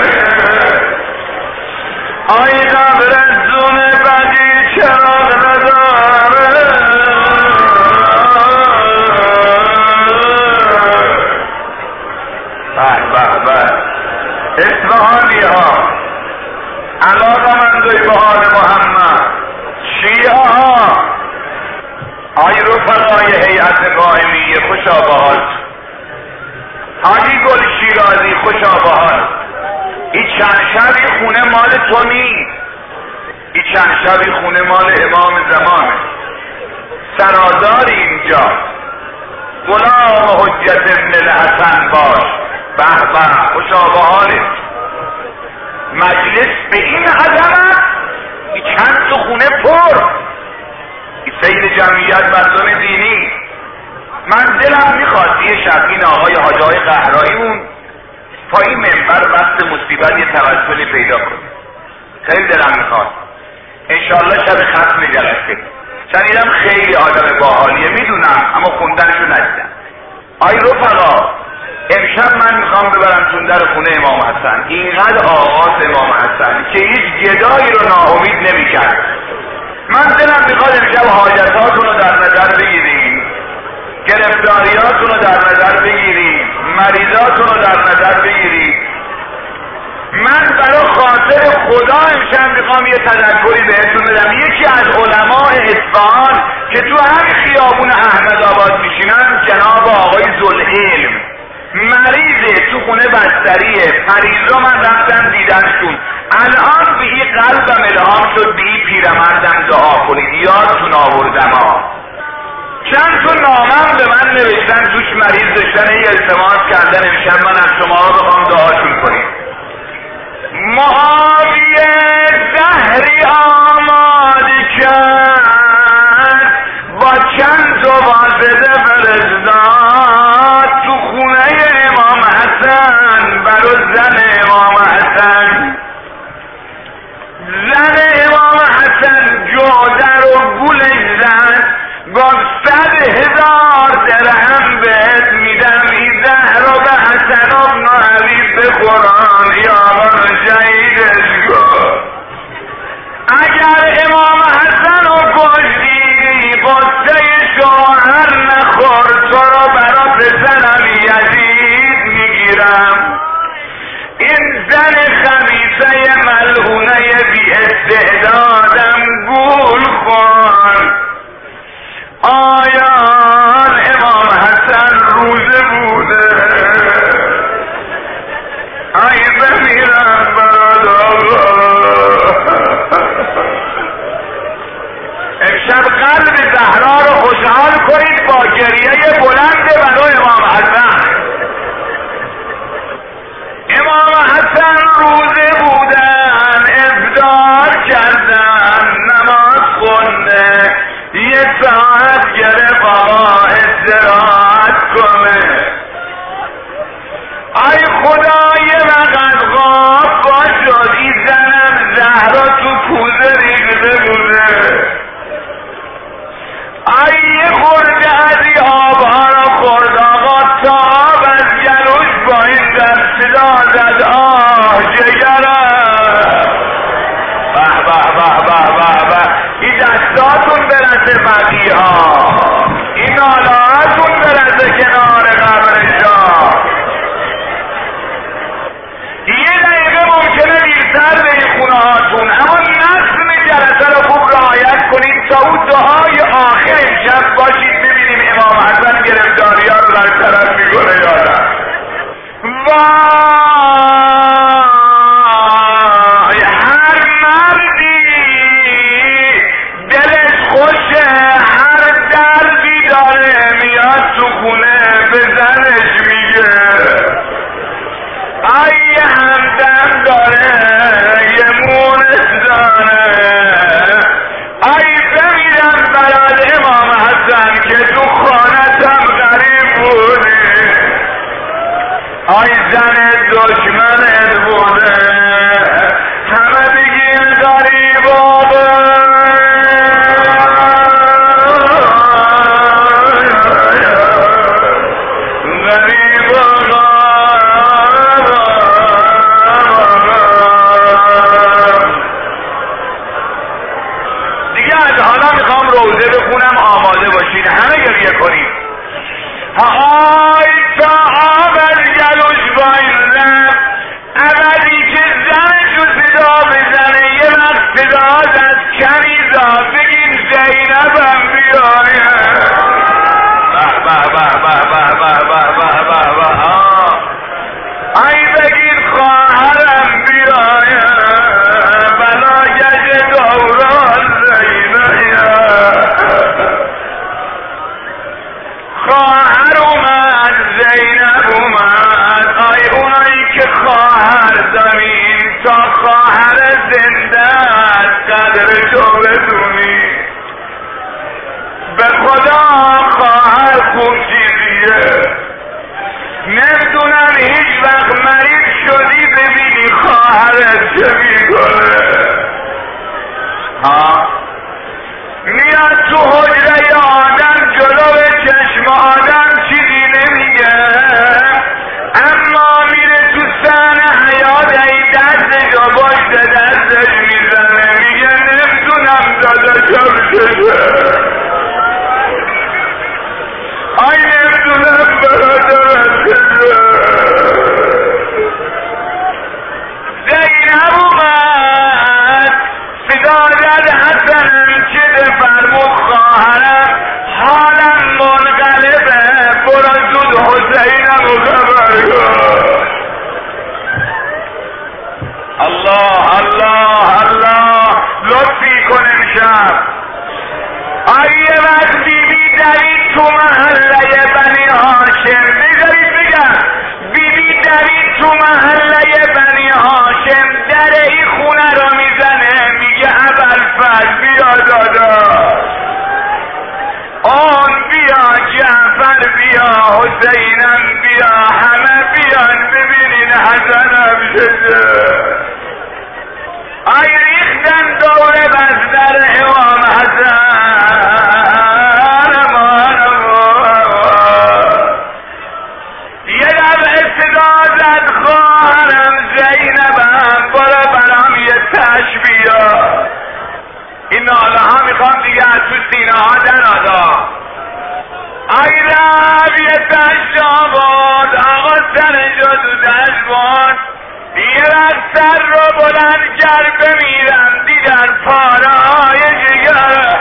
آی قبرستون بدی چراغ نداره. اصفهانی ها علاقمندی به حال محمد، شیعه ها، آی رفقای هیئت قائمیه خوشا به حال، حاجی گل شیرازی خوشا به حال. این چند شبی خونه مال تو نیست، این چند شبی خونه مال امام زمانه. سراداری اینجا، غلام حجت ابن الحسن باش. به به خوشا به حالت. مجلس به این عظمت، این چند تا خونه پر، این سید جمعیت مردم دینی. من دلم میخواد یه شب این آقای حاجای قهراییمون پای منبر وقت مصیبت یه توسلی پیدا کنه. خیلی دلم میخواد انشالله شب ختم جلسه. شنیدم خیلی آدم باحالیه میدونم، اما خوندنشو ندیدم. آی رفقا امشب من میخوام ببرم در خونه امام حسن. اینقدر آغاز امام حسن که هیچ گدایی رو ناامید نمیکرد. من دلم میخواد امشب حاجتاتون رو در نظر بگیریم، گرفتاریاتون رو در نظر بگیریم، مریضاتون رو در نظر بگیریم. من برای خاطر خدا امشب میخوام یه تذکری بهتون بدم. یکی از علماء اصفهان که تو همین خیابون احمد آباد میشینن، جناب آقای ذوالعلم، مریضه، تو خونه بستریه. مریضا من رفتم دیدنشون. الان به این قلبم الهام شد به این پیرمردم دعا کنید، یادتون آوردم ها. چند تا نامم به من نوشتن توش مریض داشتن، یه التماس کردن امشب من از شما رو بخوام دعاشون کنید. معاویه زهری آماده کرد، با چند تا واسطه فرستاد تو خونه امام حسن برای زن امام حسن. زن امام حسن جادر و گلش زد، گفت 100,000 درهم بهت میدم این زهر رو به حسن ابن علی بخوران یا من شهیدش کن. اگر امام حسن رو کشتی قصه شوهر نخور، تو رو برا پسرم یزید میگیرم. این زن خمیسه ملعونه بی استعدادم گول خون. آیان امام حسن روزه بوده، ای بمیرم براد آقا. امشب قلب زهرا رو خوشحال کنید با گریه بلند برای امام حسن. امام حسن روزه بودن، افطار کردن، نماز خونده، یه ساعت گرفت آقا استراحت کنه. ای خدا یه وقت غاب باشد، این زنم زهرا تو کوزه ریخته بوده. ای یه خورده از این آبها را خورد آقا، تا آب از گلوش با این در صدا زد آه جگرم. به به به به به به. این دستاتون برسه بقیه ها، این نالهاتون برسه کنار قبرشان. یه دقیقه ممکنه دیرتر به این خونه هاتون، اما نظم جلسه رو خوب رعایت کنید تا اون دعای آخر امشب باشید ببینیم امام حسن گرفتاری ها رو در طرف میکنه یا نه. وای هر مردی دلش خوشه، هر دردی داره میاد تو خونه به زنش میگه. ای همدم داره یه مونس داره. ای بمیرم برای امام حسن که تو خانتم غریب بودی. ای زن دشمنت بوده، همه بگین غریب آبه. زنده قدر تو بدونی. به خدا خواهر خوب چیزیه، نمیدونم هیچ وقت مریض شدی ببینی خواهرت چه میکنه. میاد تو حجره آدم جلو چشم آدم چیزی نمیگه، اما میره تو صحنه حیات ای دستشو باشه دستش میزنه میگه نمیدونم داداشم چشه، آی نمیدونم برادرم چشه. زینب اومد صدا زد حسنم چه فرمود خواهرم حالم منقلبه، برو زود حسینم و خبر کن. الله الله الله لطفی کن امشب. آیه وقت بیبی دوید تو محله بنی هاشم، بذارید بگم بیبی دوید تو محله بنی هاشم، در این خونه رو میزنه میگه ابوالفضل بیا داداش، آن بیا جعفر بیا حسینم بیا، همه بیان ببینین حسنم شده. آی ریختن دور بستر امام حسن، یه دفعه صدا زد خواهرم زینبم برو برام یه تش بیا. این ناله ها میخوام دیگه از تو سینه ها درادا. ای رب یه تش آباد آقا سرشو تو تش باد، یه وقت سر رو بلند کرد بمیرم دیدن پاره های جگر.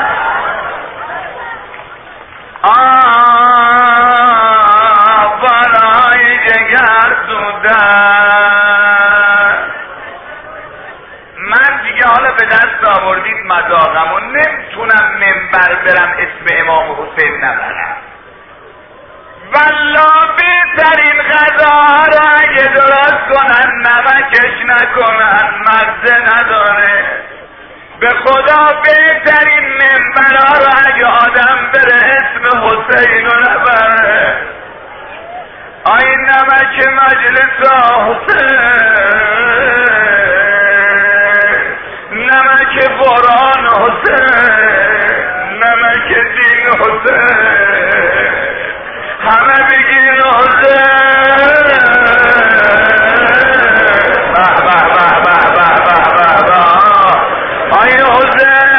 پاره های جگر سودن. من دیگه حالا به دست آوردید مذاقم و نمیتونم منبر برم اسم امام حسین نبرم. والله بهترین غذا را اگه درست کنن نمکش نکنن مزه نداره. به خدا بهترین منبرها را اگه آدم بره اسم حسین رو نبره. آی نمک مجلس حسین، نمک قرآن حسین، نمک دین حسین، همه بگین حسین. به به به به به به به آی حسین.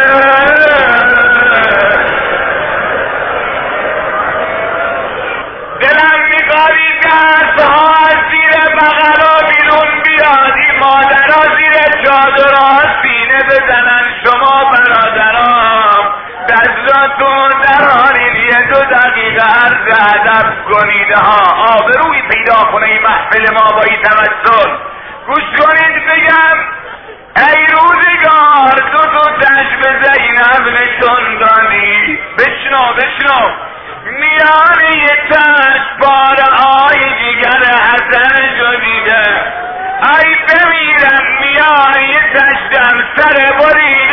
دلم میخواد دستها زیر بغلا بیرون بیادی، مادرها زیر چادرها سینه بزنن. شما برادرام دستاتون درارین یه 2 دقیقه عرض ادب کنید ها، آبروی پیدا کنه این محفل ما با این تمثل. گوش کنید بگم ای روزگار 2 تش به زینب نشون دادی. بشنو بشنو میان یه تش بار آی جگر حسن شدیده. ای بمیرم میان یه تش دم سر بری